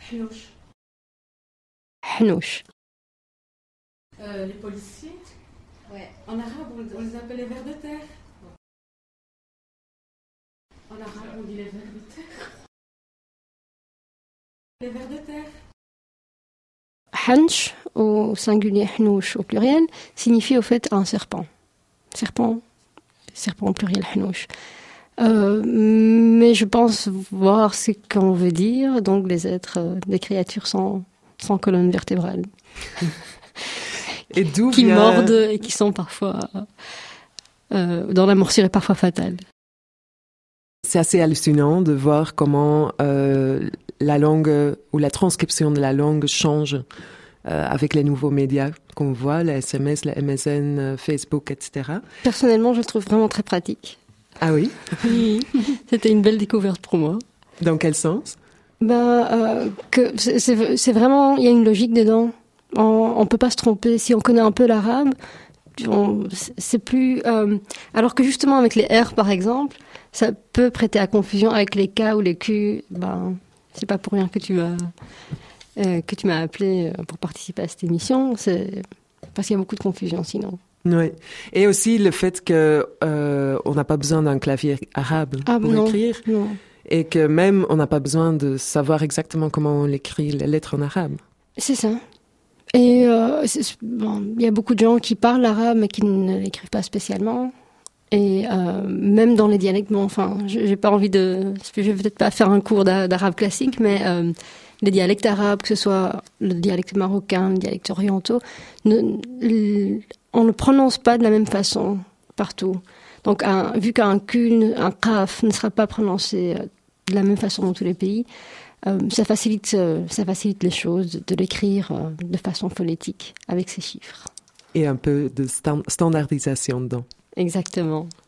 Hnouch. Hnouch. Les policiers. Ouais. En arabe, on les appelle les vers de terre. En arabe, on dit les vers de terre. Les vers de terre. Hanch, au singulier, hnouch au pluriel, signifie au fait un serpent. Serpent au pluriel, hnouch. Mais je pense voir ce qu'on veut dire, donc les êtres, des créatures sans colonne vertébrale. Et d'où qui vient... mordent et qui sont parfois... dont la morsure est parfois fatale. C'est assez hallucinant de voir comment la langue ou la transcription de la langue change avec les nouveaux médias qu'on voit, les SMS, les MSN, Facebook, etc. Personnellement, je le trouve vraiment très pratique. Ah oui? Oui, c'était une belle découverte pour moi. Dans quel sens? Que c'est vraiment, il y a une logique dedans. On peut pas se tromper. Si on connaît un peu l'arabe, c'est plus... alors que justement avec les R par exemple, ça peut prêter à confusion avec les K ou les Q. C'est pas pour rien que tu m'as appelé pour participer à cette émission. C'est parce qu'il y a beaucoup de confusion sinon. Oui. Et aussi le fait que on n'a pas besoin d'un clavier arabe pour écrire. Non. Et que même on n'a pas besoin de savoir exactement comment on écrit les lettres en arabe. C'est ça. Et il y a beaucoup de gens qui parlent l'arabe mais qui ne l'écrivent pas spécialement. Et même dans les dialectes, j'ai pas envie de... Je vais peut-être pas faire un cours d'arabe classique, mais les dialectes arabes, que ce soit le dialecte marocain, le dialecte orientaux, on ne prononce pas de la même façon partout. Donc, vu qu'un Q, un Qaf ne sera pas prononcé de la même façon dans tous les pays, ça facilite les choses de l'écrire de façon phonétique avec ces chiffres. Et un peu de standardisation dedans. Exactement.